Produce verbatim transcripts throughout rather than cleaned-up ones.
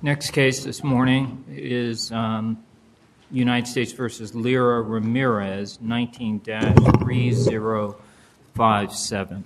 Next case this morning is um, United States v. Lira Ramirez, nineteen dash three zero five seven.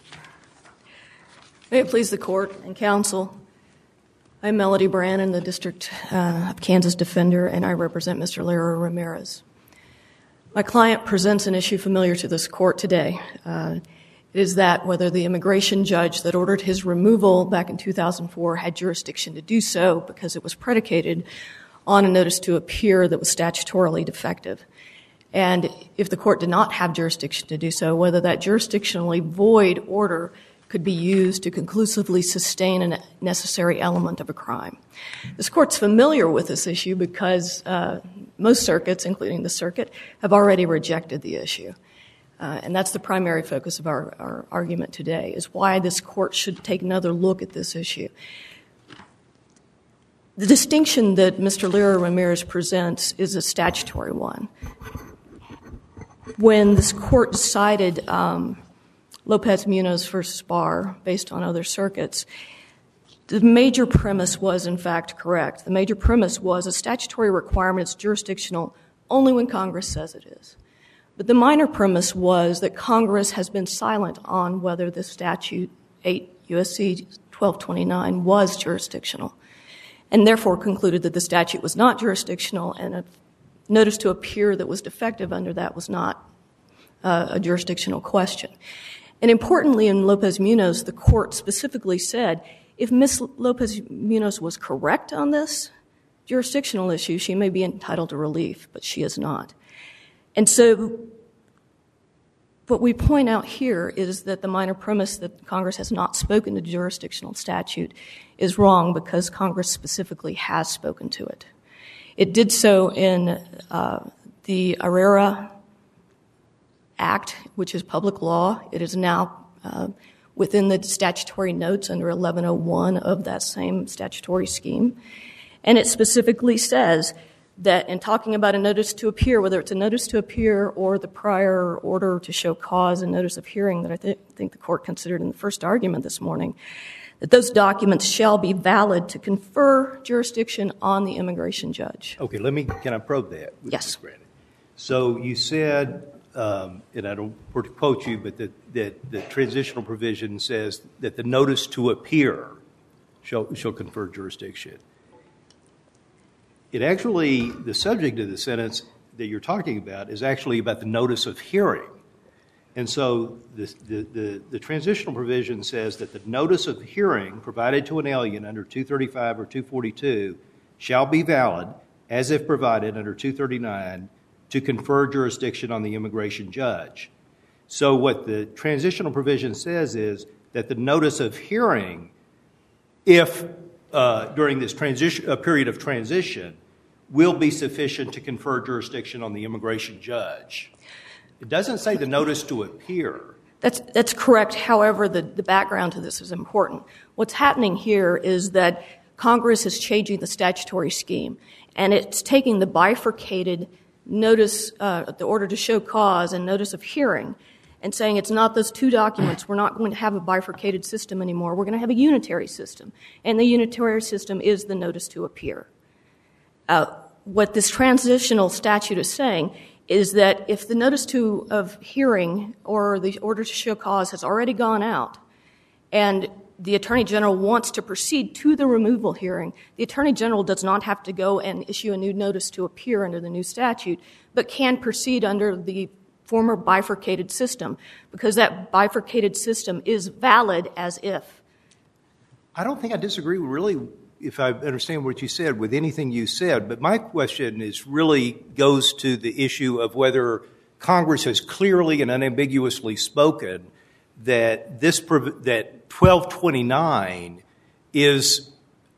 May it please the Court and Counsel, I'm Melody Brannon, the District uh, of Kansas Defender, and I represent Mister Lira Ramirez. My client presents an issue familiar to this Court today. Uh, It is that whether the immigration judge that ordered his removal back in two thousand four had jurisdiction to do so because it was predicated on a notice to appear that was statutorily defective. And if the Court did not have jurisdiction to do so, whether that jurisdictionally void order could be used to conclusively sustain a necessary element of a crime. This Court's familiar with this issue because uh, most circuits, including the circuit, have already rejected the issue. Uh, and that's the primary focus of our, our argument today, is why this Court should take another look at this issue. The distinction that Mister Lira Ramirez presents is a statutory one. When this Court decided um, Lopez-Munoz versus Barr, based on other circuits, the major premise was, in fact, correct. The major premise was a statutory requirement is jurisdictional only when Congress says it is. But the minor premise was that Congress has been silent on whether the statute eight U S C twelve twenty-nine was jurisdictional, and therefore concluded that the statute was not jurisdictional, and a notice to appear that was defective under that was not uh, a jurisdictional question. And importantly, in Lopez-Munoz, the Court specifically said, if Miz Lopez-Munoz was correct on this jurisdictional issue, she may be entitled to relief, but she is not. And so what we point out here is that the minor premise that Congress has not spoken to jurisdictional statute is wrong because Congress specifically has spoken to it. It did so in uh, the ARERA Act, which is public law. It is now uh, within the statutory notes under eleven oh one of that same statutory scheme. And it specifically says that in talking about a notice to appear, whether it's a notice to appear or the prior order to show cause and notice of hearing that I th- think the Court considered in the first argument this morning, that those documents shall be valid to confer jurisdiction on the immigration judge. Okay, let me, can I probe that? Yes. So you said, um, and I don't want to quote you, but that, that the transitional provision says that the notice to appear shall, shall confer jurisdiction. It actually, the subject of the sentence that you're talking about is actually about the notice of hearing. And so the, the, the, the transitional provision says that the notice of hearing provided to an alien under two thirty-five or two forty-two shall be valid as if provided under two thirty-nine to confer jurisdiction on the immigration judge. So what the transitional provision says is that the notice of hearing, if Uh, during this transition, a period of transition, will be sufficient to confer jurisdiction on the immigration judge. It doesn't say the notice to appear. That's, that's correct. However, the, the background to this is important. What's happening here is that Congress is changing the statutory scheme, and it's taking the bifurcated notice, uh, the order to show cause and notice of hearing, and saying it's not those two documents. We're not going to have a bifurcated system anymore. We're going to have a unitary system. And the unitary system is the notice to appear. Uh, what this transitional statute is saying is that if the notice to of hearing or the order to show cause has already gone out and the Attorney General wants to proceed to the removal hearing, the Attorney General does not have to go and issue a new notice to appear under the new statute, but can proceed under the former bifurcated system, because that bifurcated system is valid as if. I don't think I disagree really, if I understand what you said, with anything you said, but my question is really goes to the issue of whether Congress has clearly and unambiguously spoken that this that twelve twenty-nine is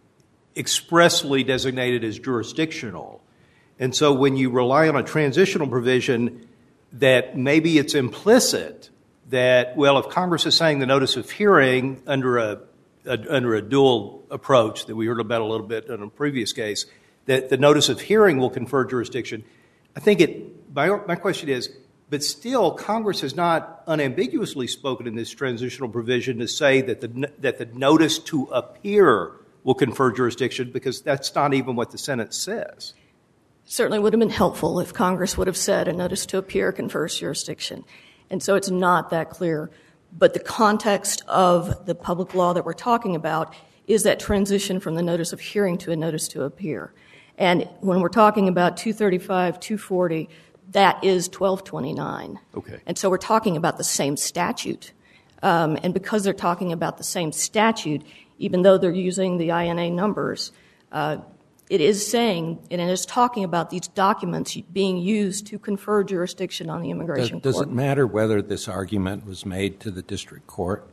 expressly designated as jurisdictional. And so when you rely on a transitional provision, that maybe it's implicit that, well, if Congress is saying the notice of hearing under a, a under a dual approach that we heard about a little bit in a previous case, that the notice of hearing will confer jurisdiction, I think it, my, my question is, but still Congress has not unambiguously spoken in this transitional provision to say that the, that the notice to appear will confer jurisdiction, because that's not even what the Senate says. Certainly would have been helpful if Congress would have said a notice to appear confers jurisdiction. And so it's not that clear. But the context of the public law that we're talking about is that transition from the notice of hearing to a notice to appear. And when we're talking about two thirty-five, two forty, that is twelve twenty-nine. Okay. And so we're talking about the same statute. Um, and because they're talking about the same statute, even though they're using the I N A numbers, uh, it is saying, and it is talking about these documents being used to confer jurisdiction on the immigration does, court. Does it matter whether this argument was made to the district court?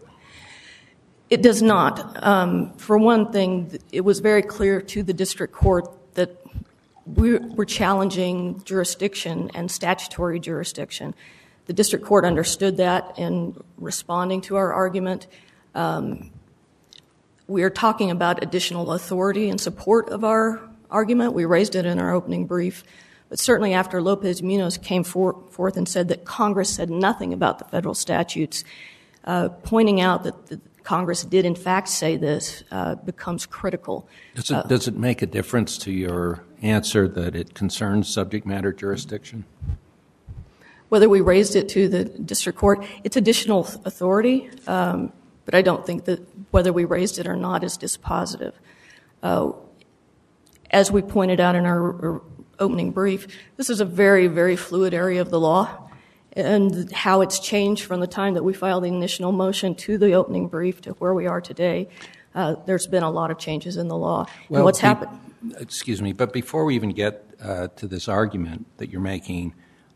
It does not. Um, for one thing, it was very clear to the district court that we were challenging jurisdiction and statutory jurisdiction. The district court understood that in responding to our argument. Um, we are talking about additional authority in support of our argument. We raised it in our opening brief. But certainly after Lopez-Munoz came for, forth and said that Congress said nothing about the federal statutes, uh, pointing out that the Congress did in fact say this uh, becomes critical. Does it, uh, does it make a difference to your answer that it concerns subject matter jurisdiction? Whether we raised it to the district court, it's additional authority, um, but I don't think that whether we raised it or not is dispositive. Uh, as we pointed out in our opening brief, this is a very, very fluid area of the law, and how it's changed from the time that we filed the initial motion to the opening brief to where we are today. Uh, there's been a lot of changes in the law. Well, and what's be, happened? Excuse me, but before we even get uh, to this argument that you're making,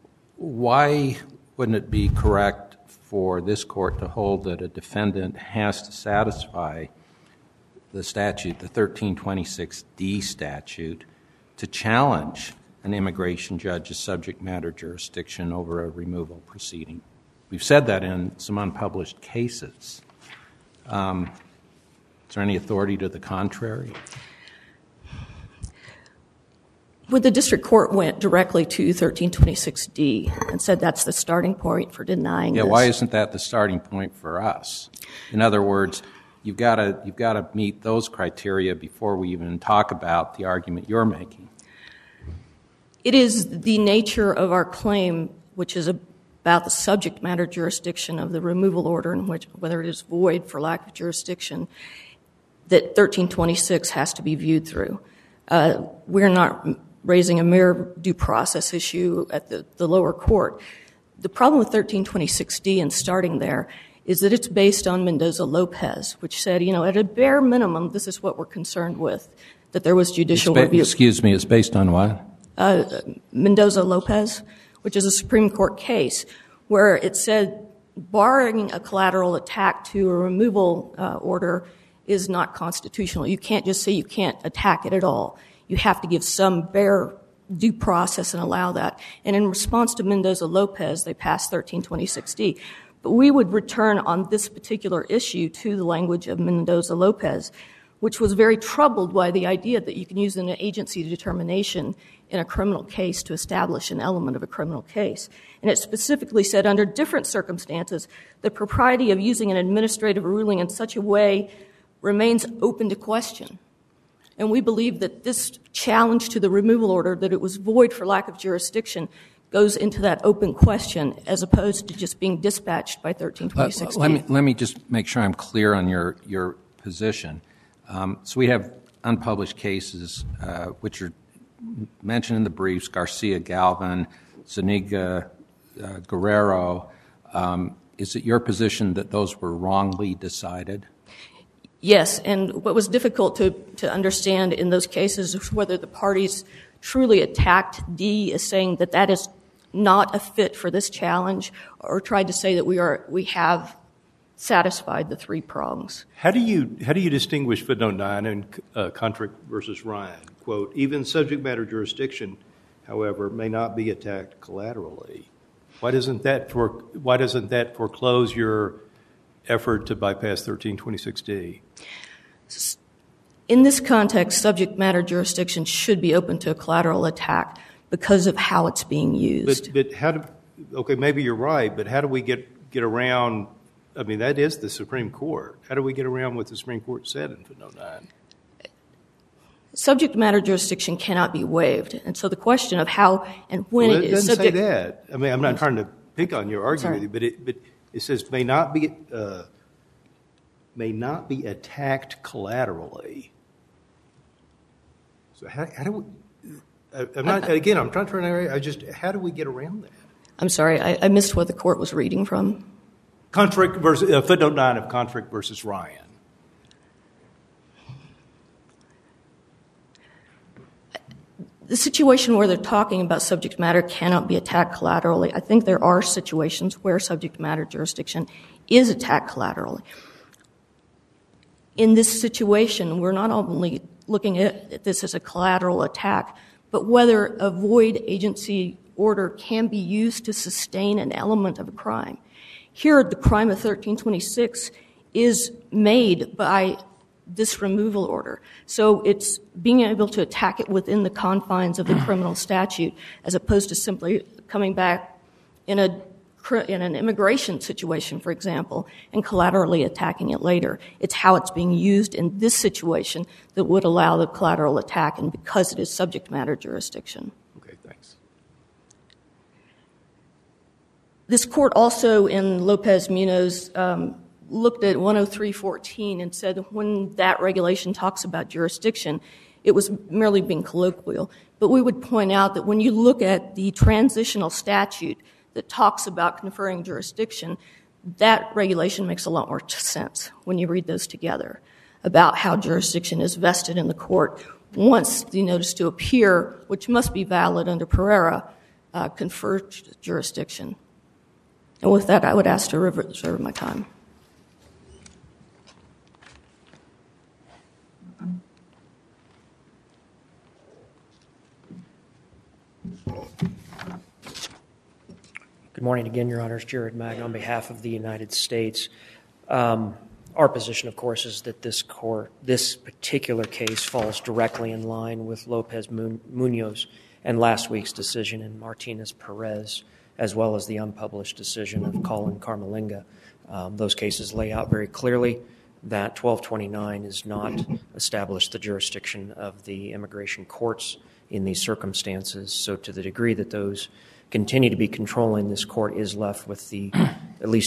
why wouldn't it be correct for this court to hold that a defendant has to satisfy the statute, the thirteen twenty-six D statute, to challenge an immigration judge's subject matter jurisdiction over a removal proceeding? We've said that in some unpublished cases. Um, is there any authority to the contrary? When the district court went directly to thirteen twenty-six D and said that's the starting point for denying Yeah, this. why isn't that the starting point for us? In other words, you've got to you've got to meet those criteria before we even talk about the argument you're making. It is the nature of our claim, which is about the subject matter jurisdiction of the removal order, and which, whether it is void for lack of jurisdiction, that thirteen twenty-six has to be viewed through. Uh, we're not raising a mere due process issue at the, the lower court. The problem with thirteen twenty-six D and starting there is that it's based on Mendoza-Lopez, which said, you know, at a bare minimum, this is what we're concerned with, that there was judicial ba- review. Excuse me, it's based on what? Uh, Mendoza-Lopez, which is a Supreme Court case, where it said barring a collateral attack to a removal uh, order is not constitutional. You can't just say you can't attack it at all. You have to give some bare due process and allow that. And in response to Mendoza-Lopez, they passed thirteen twenty-six D. But we would return on this particular issue to the language of Mendoza-Lopez, which was very troubled by the idea that you can use an agency determination in a criminal case to establish an element of a criminal case. And it specifically said, under different circumstances, the propriety of using an administrative ruling in such a way remains open to question. And we believe that this challenge to the removal order, that it was void for lack of jurisdiction, goes into that open question as opposed to just being dispatched by thirteen twenty-six D. Uh, let me let me just make sure I'm clear on your your position. Um, so we have unpublished cases uh, which are mentioned in the briefs: Garcia Galvin, Zuniga, uh, Guerrero. Um, is it your position that those were wrongly decided? Yes, and what was difficult to, to understand in those cases is whether the parties truly attacked D as saying that that is not a fit for this challenge, or tried to say that we are we have satisfied the three prongs. How do you how do you distinguish footnote nine in uh, Kontrick versus Ryan? Quote, even subject matter jurisdiction, however, may not be attacked collaterally. Why doesn't that for why doesn't that foreclose your effort to bypass thirteen twenty-six D? In this context, subject matter jurisdiction should be open to a collateral attack because of how it's being used. But, but how do, okay, maybe you're right, but how do we get, get around, I mean, that is the Supreme Court. How do we get around what the Supreme Court said in footnote nine? Subject matter jurisdiction cannot be waived. And so the question of how and when well, it, it is doesn't subject... say that. I mean, I'm not trying to pick on your argument, Sorry. but it, but it says may not be, uh, may not be attacked collaterally. So how, how do we, I, I'm not, again, I'm trying to, I just, how do we get around that? I'm sorry, I, I missed what the court was reading from. Conflict versus, uh, footnote nine of Conflict versus Ryan. The situation where they're talking about subject matter cannot be attacked collaterally. I think there are situations where subject matter jurisdiction is attacked collaterally. In this situation, we're not only looking at this as a collateral attack, but whether a void agency order can be used to sustain an element of a crime. Here, the crime of thirteen twenty-six is made by this removal order. So it's being able to attack it within the confines of the criminal statute as opposed to simply coming back in a in an immigration situation, for example, and collaterally attacking it later. It's how it's being used in this situation that would allow the collateral attack, and because it is subject matter jurisdiction. Okay, thanks. This court also, in Lopez-Munoz, um, looked at one oh three fourteen and said when that regulation talks about jurisdiction, it was merely being colloquial. But we would point out that when you look at the transitional statute that talks about conferring jurisdiction, that regulation makes a lot more sense when you read those together about how jurisdiction is vested in the court once the notice to appear, which must be valid under Pereira, uh, confers jurisdiction. And with that, I would ask to reserve my time. Good morning again, Your Honors. Jared Magg on behalf of the United States. Um, our position, of course, is that this court, this particular case falls directly in line with Lopez-Munoz and last week's decision in Martinez-Perez, as well as the unpublished decision of Colin Carmelinga. Um, those cases lay out very clearly that twelve twenty-nine is not established the jurisdiction of the immigration courts in these circumstances. So to the degree that those continue to be controlling, this court is left with the at least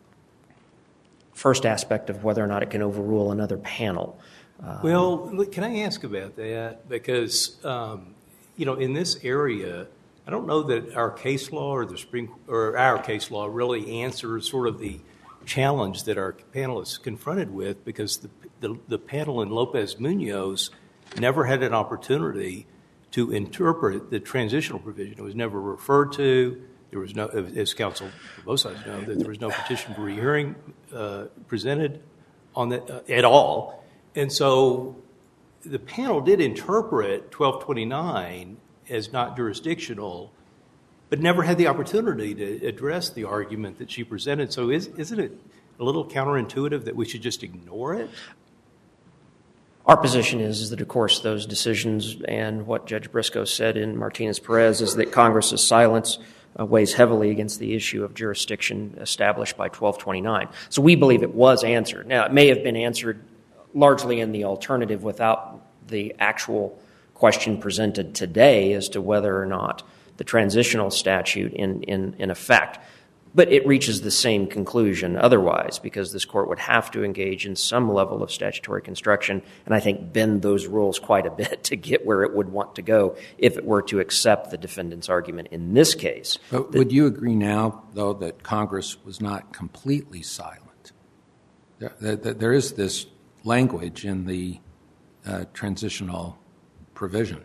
first aspect of whether or not it can overrule another panel. Um, well, look, can I ask about that? Because, um, you know, in this area, I don't know that our case law or the Supreme or our case law really answers sort of the challenge that our panel is confronted with, because the the, the panel in Lopez-Munoz never had an opportunity to interpret the transitional provision. It was never referred to. There was no, as counsel for both sides know, that there was no petition for rehearing uh, presented on that uh, at all. And so the panel did interpret twelve twenty-nine as not jurisdictional, but never had the opportunity to address the argument that she presented. So is, isn't it a little counterintuitive that we should just ignore it? Our position is, is that, of course, those decisions and what Judge Briscoe said in Martinez-Perez is that Congress's silence uh, weighs heavily against the issue of jurisdiction established by twelve twenty-nine. So we believe it was answered. Now, it may have been answered largely in the alternative without the actual question presented today as to whether or not the transitional statute in, in, in effect. But it reaches the same conclusion otherwise, because this court would have to engage in some level of statutory construction and I think bend those rules quite a bit to get where it would want to go if it were to accept the defendant's argument in this case. But would you agree now, though, that Congress was not completely silent? There, there, there is this language in the uh, transitional provision.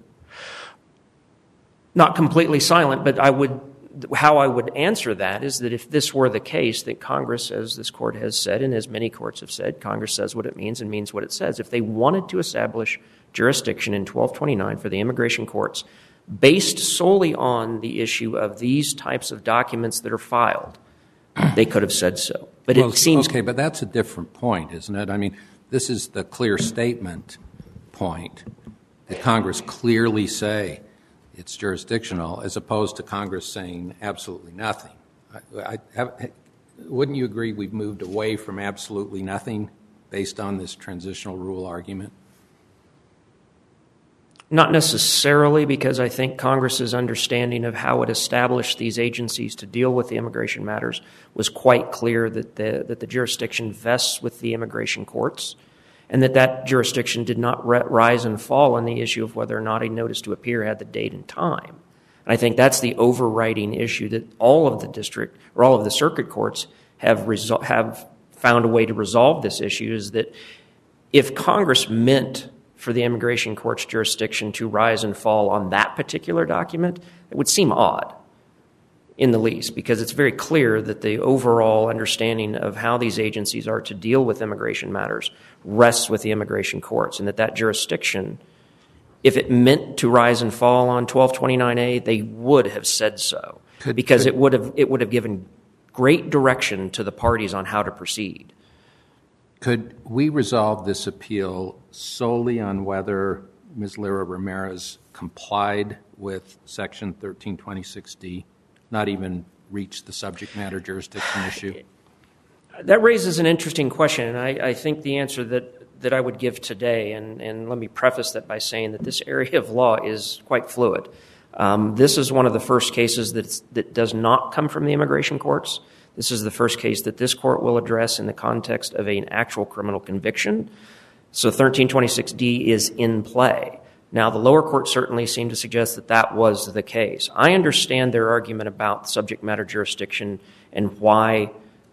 Not completely silent, but I would... How I would answer that is that if this were the case, that Congress, as this court has said and as many courts have said, Congress says what it means and means what it says. If they wanted to establish jurisdiction in twelve twenty-nine for the immigration courts based solely on the issue of these types of documents that are filed, they could have said so. But well, it seems... Okay, but that's a different point, isn't it? I mean, this is the clear statement point that Congress clearly say it's jurisdictional, as opposed to Congress saying absolutely nothing. I, I have, wouldn't you agree we've moved away from absolutely nothing based on this transitional rule argument? Not necessarily, because I think Congress's understanding of how it established these agencies to deal with the immigration matters was quite clear that the, that the jurisdiction vests with the immigration courts, and that that jurisdiction did not re- rise and fall on the issue of whether or not a notice to appear had the date and time. And I think that's the overriding issue that all of the district or all of the circuit courts have resol- have found a way to resolve this issue, is that if Congress meant for the immigration court's jurisdiction to rise and fall on that particular document, it would seem odd in the least, because it's very clear that the overall understanding of how these agencies are to deal with immigration matters rests with the immigration courts, and that that jurisdiction, if it meant to rise and fall on twelve twenty-nine A, they would have said so, could, because could, it would have it would have given great direction to the parties on how to proceed. Could we resolve this appeal solely on whether Miz Lira Ramirez complied with Section thirteen twenty-six D, not even reach the subject matter jurisdiction issue? That raises an interesting question, and I, I think the answer that, that I would give today, and, and let me preface that by saying that this area of law is quite fluid. Um, this is one of the first cases that's, that does not come from the immigration courts. This is the first case that this court will address in the context of an actual criminal conviction. So thirteen twenty-six D is in play. Now, the lower court certainly seemed to suggest that that was the case. I understand their argument about subject matter jurisdiction and why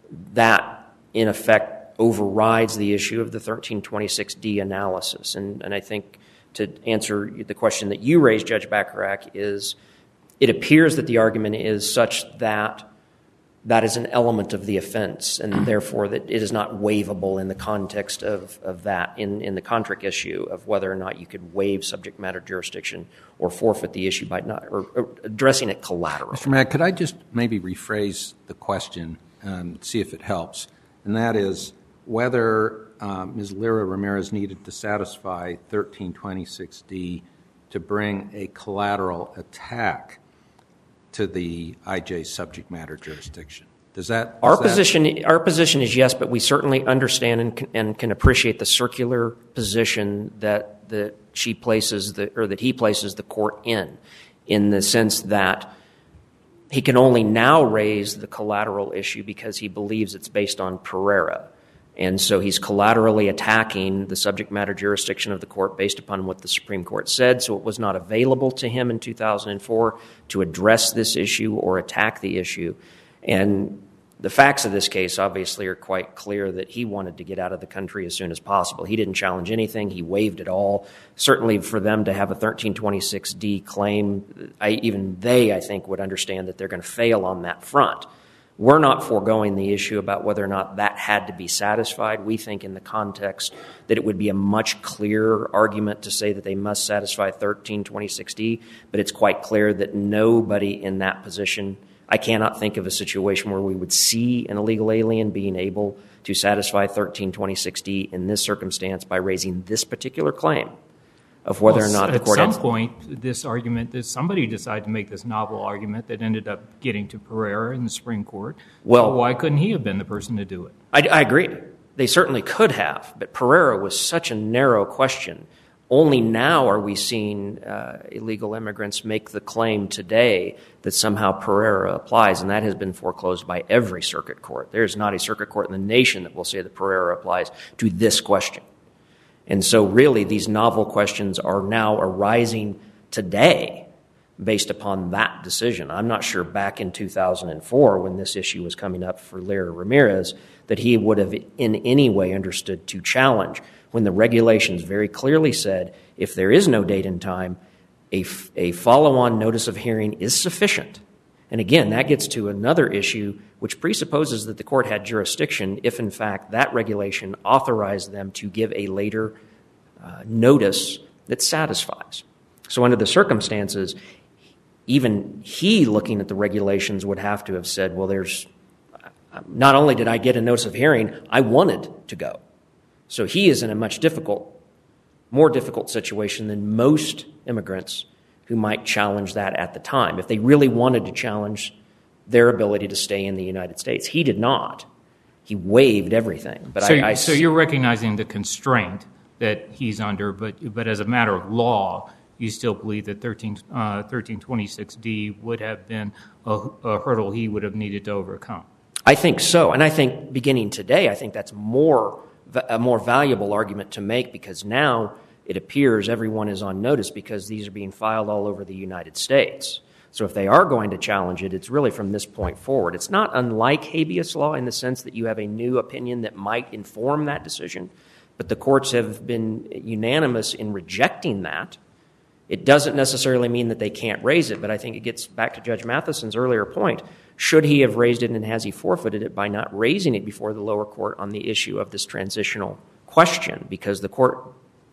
that, in effect, overrides the issue of the thirteen twenty-six D analysis. And, and I think to answer the question that you raised, Judge Bacharach, is it appears that the argument is such that that is an element of the offense, and therefore that it is not waivable in the context of, of that, in, in the contract issue of whether or not you could waive subject matter jurisdiction or forfeit the issue by not, or, or addressing it collaterally. Mister Mack, could I just maybe rephrase the question and see if it helps? And that is whether um, Miz Lira Ramirez needed to satisfy thirteen twenty-six D to bring a collateral attack to the I J's subject matter jurisdiction. Does that... Does our that... position our position is yes, but we certainly understand and can, and can appreciate the circular position that that she places the or that he places the court in, in the sense that he can only now raise the collateral issue because he believes it's based on Pereira. And so he's collaterally attacking the subject matter jurisdiction of the court based upon what the Supreme Court said. So it was not available to him in two thousand four to address this issue or attack the issue. And the facts of this case obviously are quite clear that he wanted to get out of the country as soon as possible. He didn't challenge anything. He waived it all. Certainly for them to have a thirteen twenty-six D claim, I, even they, I think, would understand that they're going to fail on that front. We're not foregoing the issue about whether or not that had to be satisfied. We think in the context that it would be a much clearer argument to say that they must satisfy thirteen twenty-six D, but it's quite clear that nobody in that position, I cannot think of a situation where we would see an illegal alien being able to satisfy thirteen twenty-six D in this circumstance by raising this particular claim of whether well, or not the court... At some point, this argument, that somebody decided to make this novel argument that ended up getting to Pereira in the Supreme Court. Well, so why couldn't he have been the person to do it? I, I agree. They certainly could have, but Pereira was such a narrow question. Only now are we seeing uh, illegal immigrants make the claim today that somehow Pereira applies, and that has been foreclosed by every circuit court. There's not a circuit court in the nation that will say that Pereira applies to this question. And so really these novel questions are now arising today based upon that decision. I'm not sure back in two thousand four when this issue was coming up for Lira Ramirez that he would have in any way understood to challenge when the regulations very clearly said if there is no date and time, a, a follow-on notice of hearing is sufficient. And again, that gets to another issue which presupposes that the court had jurisdiction if, in fact, that regulation authorized them to give a later uh, notice that satisfies. So under the circumstances, even he looking at the regulations would have to have said, well, there's not only did I get a notice of hearing, I wanted to go. So he is in a much difficult, more difficult situation than most immigrants who might challenge that at the time, if they really wanted to challenge their ability to stay in the United States. He did not. He waived everything. But so, I, I, so you're recognizing the constraint that he's under, but but as a matter of law, you still believe that thirteen, uh, thirteen twenty-six D would have been a, a hurdle he would have needed to overcome. I think so, and I think beginning today, I think that's more a more valuable argument to make, because now it appears everyone is on notice because these are being filed all over the United States. So if they are going to challenge it, it's really from this point forward. It's not unlike habeas law in the sense that you have a new opinion that might inform that decision, but the courts have been unanimous in rejecting that. It doesn't necessarily mean that they can't raise it, but I think it gets back to Judge Matheson's earlier point. Should he have raised it, and has he forfeited it by not raising it before the lower court on the issue of this transitional question? Because the court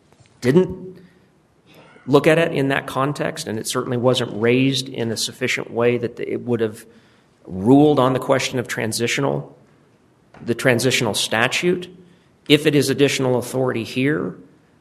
didn't look at it in that context, and it certainly wasn't raised in a sufficient way that it would have ruled on the question of transitional, the transitional statute. If it is additional authority here,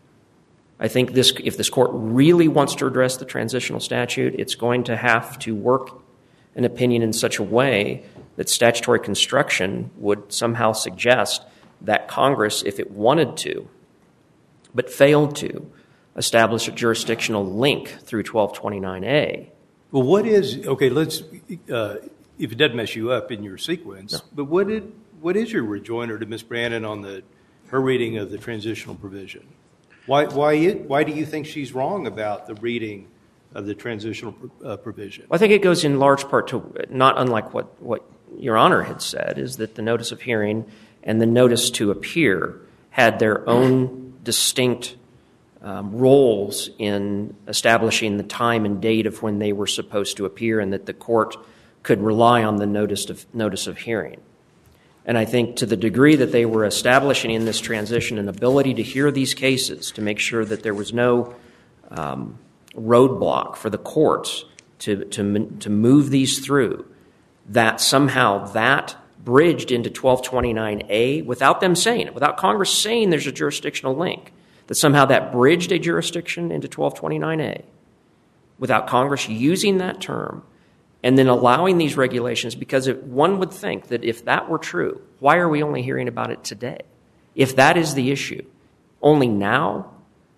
I think this, if this court really wants to address the transitional statute, it's going to have to work an opinion in such a way that statutory construction would somehow suggest that Congress, if it wanted to, but failed to, establish a jurisdictional link through twelve twenty-nine A. Well, what is, okay, let's, uh, if it doesn't mess you up in your sequence, no. but what did, what is your rejoinder to Miz Brannon on the her reading of the transitional provision? Why, why, it, why do you think she's wrong about the reading of the transitional uh, provision? Well, I think it goes in large part to, not unlike what, what Your Honor had said, is that the notice of hearing and the notice to appear had their own distinct um, roles in establishing the time and date of when they were supposed to appear, and that the court could rely on the notice of, notice of hearing. And I think to the degree that they were establishing in this transition an ability to hear these cases, to make sure that there was no um, roadblock for the courts to, to, to move these through, that somehow that bridged into twelve twenty-nine A without them saying it, without Congress saying there's a jurisdictional link, that somehow that bridged a jurisdiction into twelve twenty-nine A without Congress using that term and then allowing these regulations, because it, one would think that if that were true, why are we only hearing about it today? If that is the issue, only now,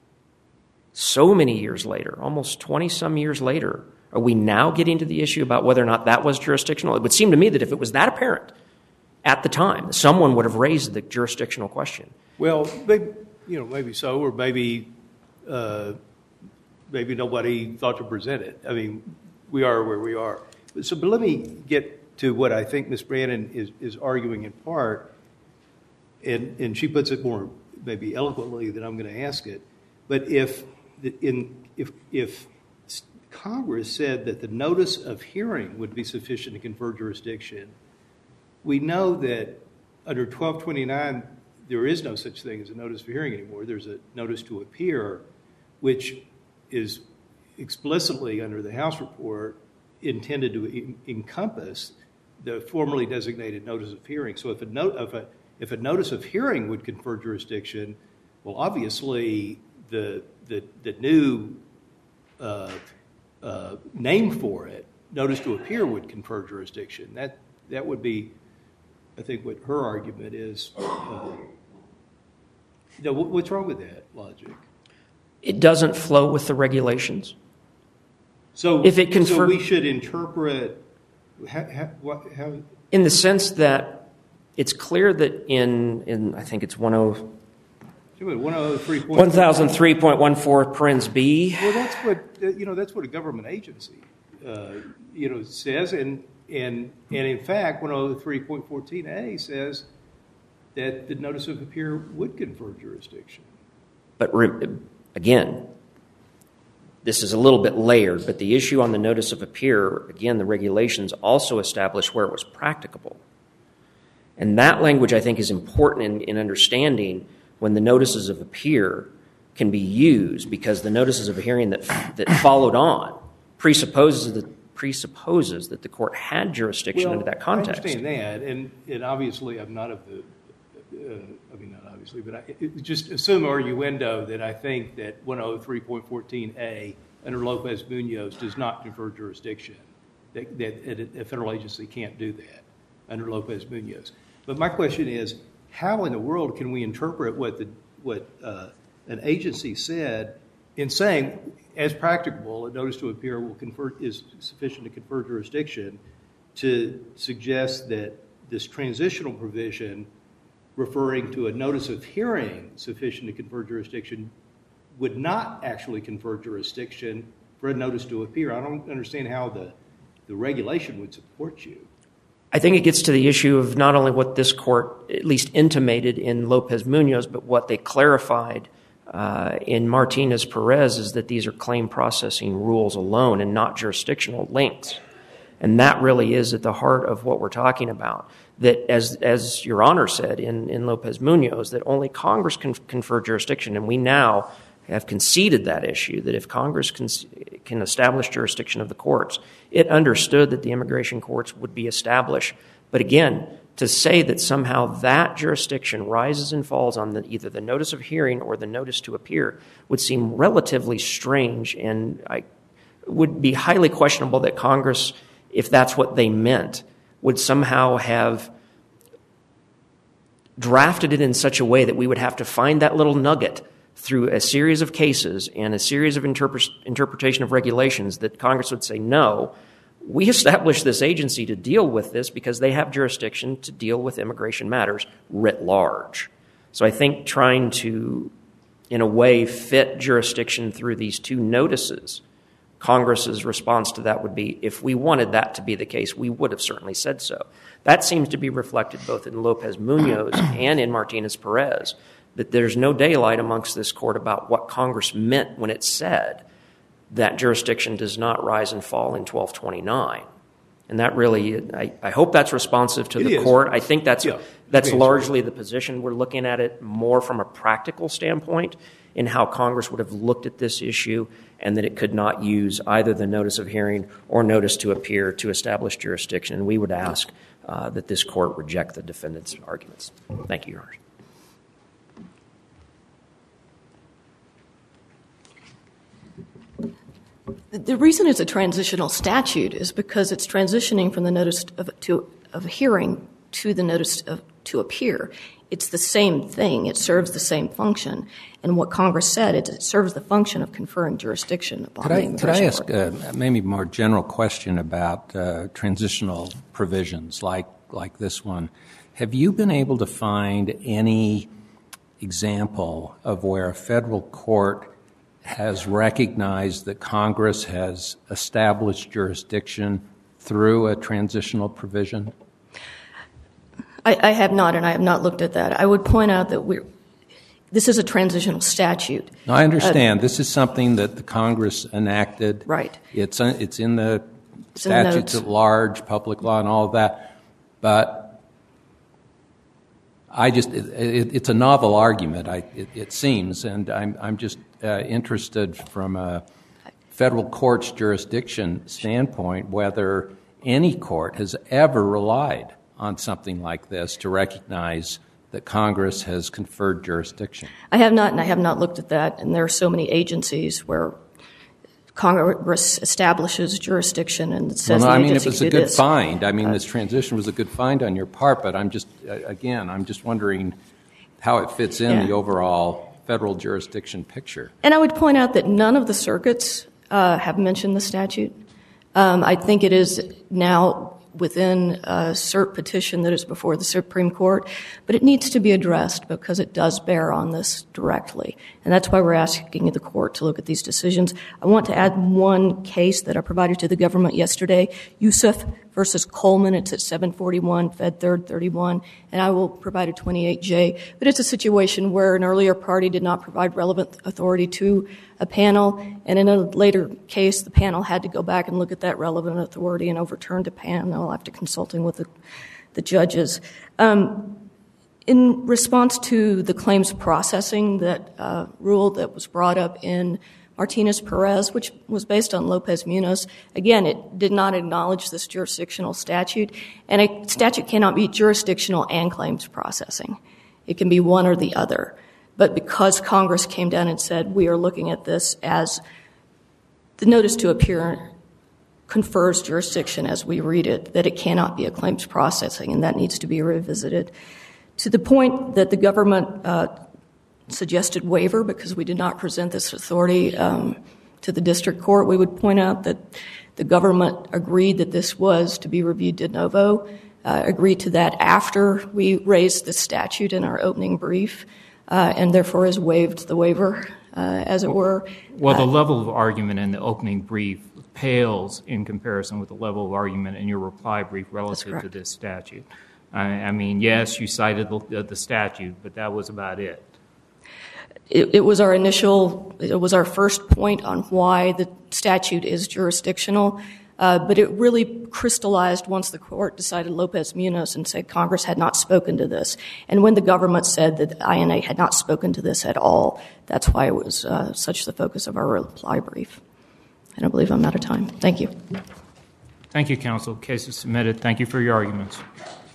so many years later, almost twenty-some years later, are we now getting to the issue about whether or not that was jurisdictional? It would seem to me that if it was that apparent at the time, someone would have raised the jurisdictional question. Well, maybe, you know, maybe so, or maybe uh, maybe nobody thought to present it. I mean, we are where we are. So, but let me get to what I think Miz Brannon is, is arguing in part, and, and she puts it more maybe eloquently than I'm going to ask it. But if in if if Congress said that the notice of hearing would be sufficient to confer jurisdiction, we know that under twelve twenty-nine there is no such thing as a notice of hearing anymore. There's a notice to appear, which is explicitly under the House report intended to en- encompass the formerly designated notice of hearing. So if a, no- if, a, if a notice of hearing would confer jurisdiction, well, obviously the the, the new uh, uh, name for it, notice to appear, would confer jurisdiction. That that would be, I think, what her argument is. Uh, you know, what's wrong with that logic? It doesn't flow with the regulations. So, if it confer- so we should interpret how, how, what, how? In the sense that it's clear that in, in I think it's one oh one thousand three point one four parens B. Well, that's what you know. That's what a government agency, uh, you know, says, and and and in fact, one oh three point fourteen A says that the notice of appear would confer jurisdiction. But re- again, this is a little bit layered. But the issue on the notice of appear, again, the regulations also establish where it was practicable, and that language I think is important in, in understanding when the notices of appear can be used, because the notices of a hearing that that followed on presupposes that presupposes that the court had jurisdiction well, under that context. I understand that, and, and obviously I'm not of the, uh, I mean not obviously, but I, it, just assume arguendo that I think that one oh three point fourteen A under Lopez-Munoz does not confer jurisdiction, that, that a federal agency can't do that under Lopez-Munoz. But my question is, how in the world can we interpret what the what uh, an agency said in saying, as practicable, a notice to appear will confer, is sufficient to confer jurisdiction, to suggest that this transitional provision referring to a notice of hearing sufficient to confer jurisdiction would not actually confer jurisdiction for a notice to appear. I don't understand how the, the regulation would support you. I think it gets to the issue of not only what this court at least intimated in Lopez-Munoz, but what they clarified uh, in Martinez-Perez is that these are claim processing rules alone and not jurisdictional links. And that really is at the heart of what we're talking about. That, as as Your Honor said in, in Lopez-Munoz, that only Congress can confer jurisdiction, and we now have conceded that issue, that if Congress can, can establish jurisdiction of the courts, it understood that the immigration courts would be established. But again, to say that somehow that jurisdiction rises and falls on the, either the notice of hearing or the notice to appear would seem relatively strange, and I would be highly questionable that Congress, if that's what they meant, would somehow have drafted it in such a way that we would have to find that little nugget through a series of cases and a series of interpre- interpretation of regulations that Congress would say, no, we established this agency to deal with this because they have jurisdiction to deal with immigration matters writ large. So I think trying to, in a way, fit jurisdiction through these two notices, Congress's response to that would be, if we wanted that to be the case, we would have certainly said so. That seems to be reflected both in Lopez-Munoz and in Martinez-Perez, that there's no daylight amongst this court about what Congress meant when it said that jurisdiction does not rise and fall in twelve twenty-nine. And that really, I, I hope that's responsive to it the is. court. I think that's yeah, that's largely the position. We're looking at it more from a practical standpoint in how Congress would have looked at this issue, and that it could not use either the notice of hearing or notice to appear to establish jurisdiction. And we would ask uh, that this court reject the defendant's arguments. Thank you, Your Honor. The reason it's a transitional statute is because it's transitioning from the notice of, to, of hearing to the notice of, to appear. It's the same thing. It serves the same function. And what Congress said, it, it serves the function of conferring jurisdiction upon could the I, immigration Could I ask court. uh, maybe a more general question about uh, transitional provisions like, like this one? Have you been able to find any example of where a federal court has recognized that Congress has established jurisdiction through a transitional provision? I, I have not, and I have not looked at that. I would point out that we're, this is a transitional statute. No, I understand. Uh, this is something that the Congress enacted. Right. It's, uh, it's in the it's statutes in the at large, public law, and all of that. But I just, it, it, it's a novel argument, I, it, it seems, and I'm, I'm just uh, interested from a federal court's jurisdiction standpoint whether any court has ever relied on something like this to recognize that Congress has conferred jurisdiction. I have not, and I have not looked at that, and there are so many agencies where Congress establishes jurisdiction and says well, no, the I mean, agency it was a do good this. find. I mean, this transition was a good find on your part, but I'm just, again, I'm just wondering how it fits in yeah. the overall federal jurisdiction picture. And I would point out that none of the circuits uh, have mentioned the statute. Um, I think it is now within a cert petition that is before the Supreme Court, but it needs to be addressed because it does bear on this directly. And that's why we're asking the court to look at these decisions. I want to add one case that I provided to the government yesterday, Yusuf versus Coleman. It's at seven forty-one Fed Third thirty-one, and I will provide a twenty-eight J. But it's a situation where an earlier party did not provide relevant authority to a panel, and in a later case, the panel had to go back and look at that relevant authority and overturned a panel after consulting with the, the judges. Um, in response to the claims processing that uh, rule that was brought up in Martinez-Perez, which was based on Lopez-Munoz, again, it did not acknowledge this jurisdictional statute, and a statute cannot be jurisdictional and claims processing. It can be one or the other. But because Congress came down and said, we are looking at this as the notice to appear confers jurisdiction as we read it, that it cannot be a claims processing, and that needs to be revisited. To the point that the government uh, suggested waiver because we did not present this authority, um, to the district court. We would point out that the government agreed that this was to be reviewed de novo, uh, agreed to that after we raised the statute in our opening brief, uh, and therefore has waived the waiver, uh, as it were. Well, the uh, level of argument in the opening brief pales in comparison with the level of argument in your reply brief relative to this statute. I, I mean, yes, you cited the, the statute, but that was about it. It, it was our initial, it was our first point on why the statute is jurisdictional, uh, but it really crystallized once the court decided Lopez-Munoz and said Congress had not spoken to this. And when the government said that the I N A had not spoken to this at all, that's why it was uh, such the focus of our reply brief. And I believe I'm out of time. Thank you. Thank you, counsel. Case is submitted. Thank you for your arguments.